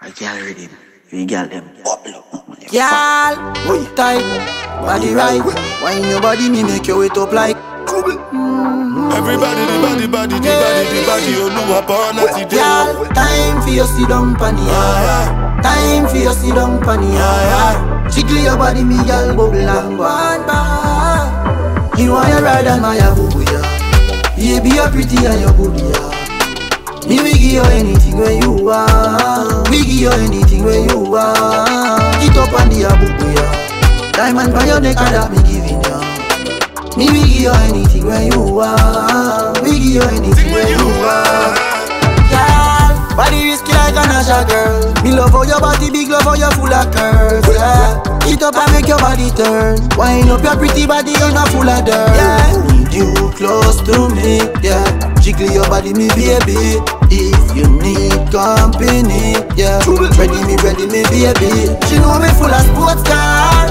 I can't read him. You got them. Girl, tight, body right. Wine your body, me make you wait up like. Everybody, the body, you know upon a today. Girl, time for you sit down panny. Time for you sit down panny. Jiggle your body, me girl, bubble and one bar. You want your ride and my boo ya. Baby, you're pretty and you're good ya. Me we give you anything where you want. We give you anything where you want. Get up on the boo ya. Diamond by your neck and that me giving ya. Me we give you anything where you want. We give you anything where you want. Girl, body risky like a Nasha girl. Me love how your body big, love how you full of curves. Yeah, eat up and make your body turn. Wind up your pretty body, you're not full of dirt. Yeah, need you close to me. Yeah, jiggle your body, me baby. If you need company, yeah, ready me baby. She know me full of sports car.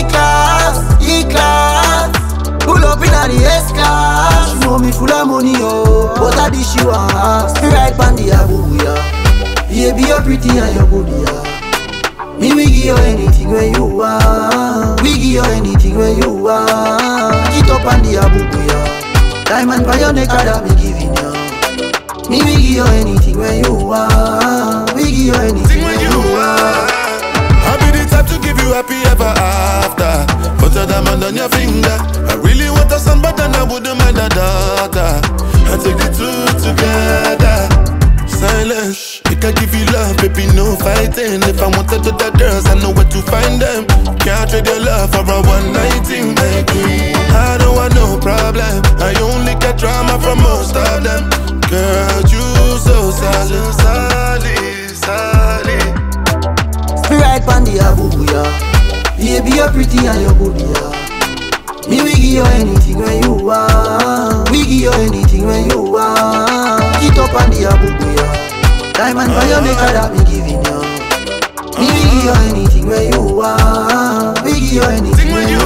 E-class. Pull up in the S-Class. She know me full of money, oh, but I dish you ass. Me right pan the boo ya. Baby, you're pretty and you're good, yeah. Me we give you anything where you want. We give you anything where you want. Get up on the boo ya. Diamond by your neck that me giving ya. Me we give you anything where you want. We give you anything where you want. I'll be the type to give you happy ever after. Put a diamond on your finger. I really want a son, but then I wouldn't mind a daughter. I take the two together. Silence, I can give you love, baby, no fighting. If I wanted to the girls, I know where to find them. Can't trade your love for a one-night thing, my queen. I don't want no problem. I only get drama from most of them. Girl, you so solid. Me right pan the boo ya. Baby, you're pretty and you're good ya. Me we give you anything where you want. We give you anything where you want. Get up on the boo ya. Diamond by your neck that me giving ya. Me we give you anything where you want. We give you anything where you want.